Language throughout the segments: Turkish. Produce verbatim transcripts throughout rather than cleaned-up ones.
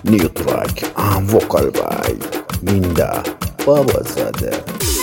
New track and vocal by Minda Babazadeh.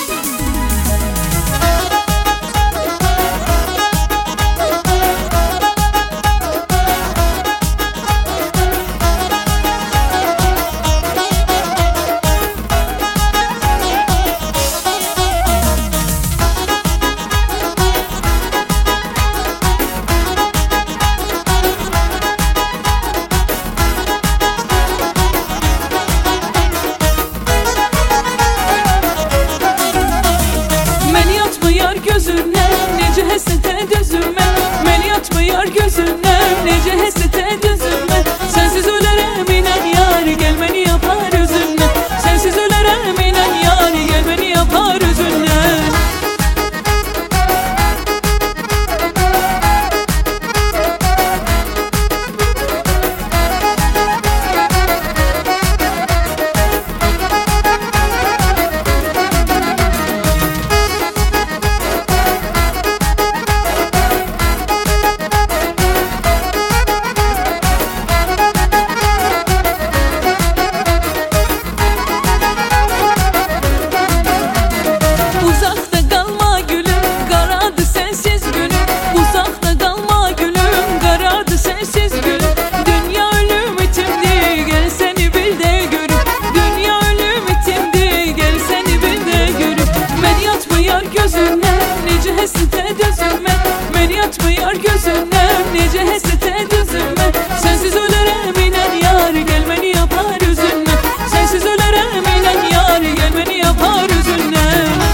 Gözüne nece hesete gözüme, beni yatma yar gözüne nece hesete gözüme. Sensiz ölerem inen yar, gel beni yapar üzünle. Sensiz ölerem inen yar, gel beni yapar üzünle. Beni yatma yar gözüne nece hesete gözüme. Sensiz ölerem inen yar, gel beni yapar üzünle. Sensiz ölerem inen yar, gel beni yapar üzünle.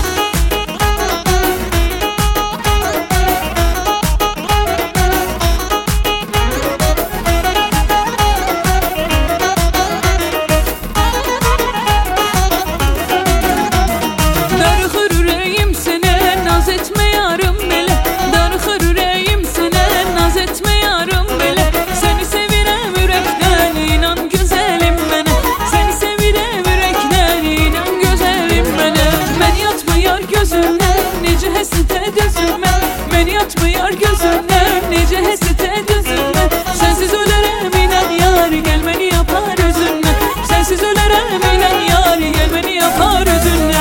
Darıxır ürəyim sənə, naz etmə yarım belə. Darıxır ürəyim sənə, naz etmə yarım belə. Səni sevirəm ürəkdən, inan gözəlim mənə. Səni sevirəm ürəkdən, inan gözəlim mənə. Məni yatma yar gözünə, necə həsətə gözümə. Məni yatma yar gözünə, necə həsətə gözümə. Sensiz ölərəm inan yar, gel beni yapar üzünlə. Sensiz ölərəm inan yar, gel beni yapar üzünlə.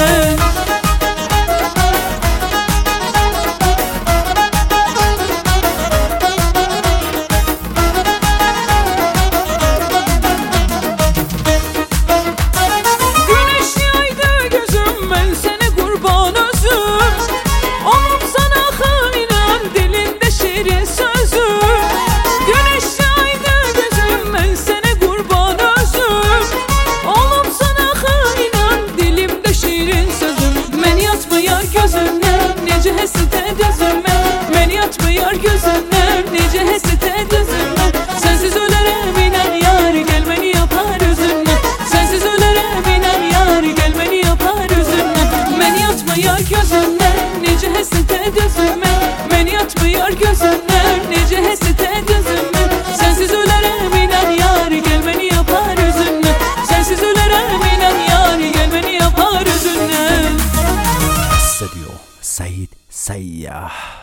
Nece hesete gözüme, beni yatma yar gözüne nece hesete gözüme. Sensiz ölerem inen yar, gel beni yapar üzünle. Sensiz ölerem inen yar, gel beni yapar üzünle. Beni yatma yar gözüne nece hesete gözüme. Beni yatma yar gözüne nece hesete gözüme. Sensiz ölerem inen yar, gel beni yapar üzünle. Sensiz ölerem inen yar, gel beni yapar üzünle. Studio Said Sayyah.